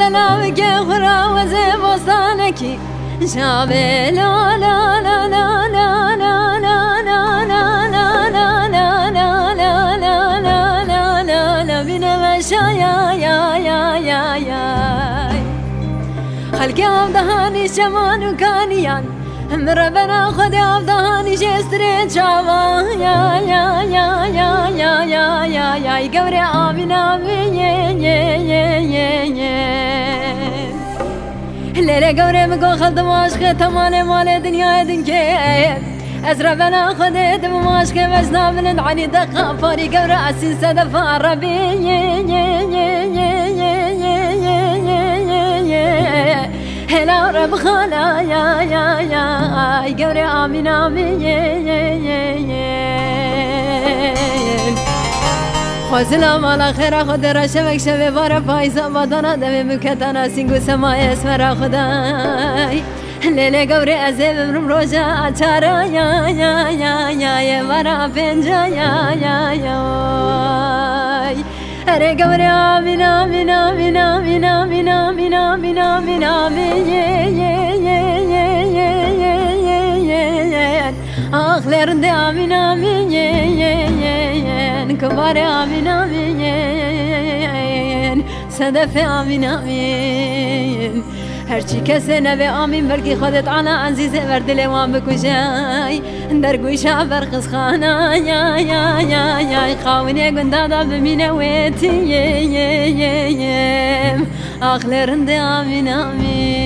دلم که خراوز بستانکی شابه لا لا لا لا لا لا لا لا لا لا لا لا لا لا لا لا لا لا لا بنمشا يا خلقي عبدهاني شمان وكانيان مربنا خدي عبدهاني جسري شاوا يا قبري آمين آمين ليلة قبري مكو خلط ماشخي تمالي مالي دنيا دنكي أزرع بنا خديت بماشخي بجنا من عني دقا فاري قبري أسين سدفا ربي هلا رب خالا يا قبري آمين خوزلام على خير خود را شبك شبه بارا پایزا بادانا دم مکتانا سینگو سمای اسمرا خدای لیله گوری ازه بمرم روژا اچارا یا ورا پنجا یا اره گوری آمین آمین آمین آمین آمین آمین آمین آمین آخلرنده آمین آمین کبار آمین آمین صدف آمین آمین هرچی کسی نبی آمین بلکی خودت عنا عزیزه بردل وان بکشای در گوشا برقص خانه یا خاونی گندادا بمینه ویتی آخلرنده آمین آمین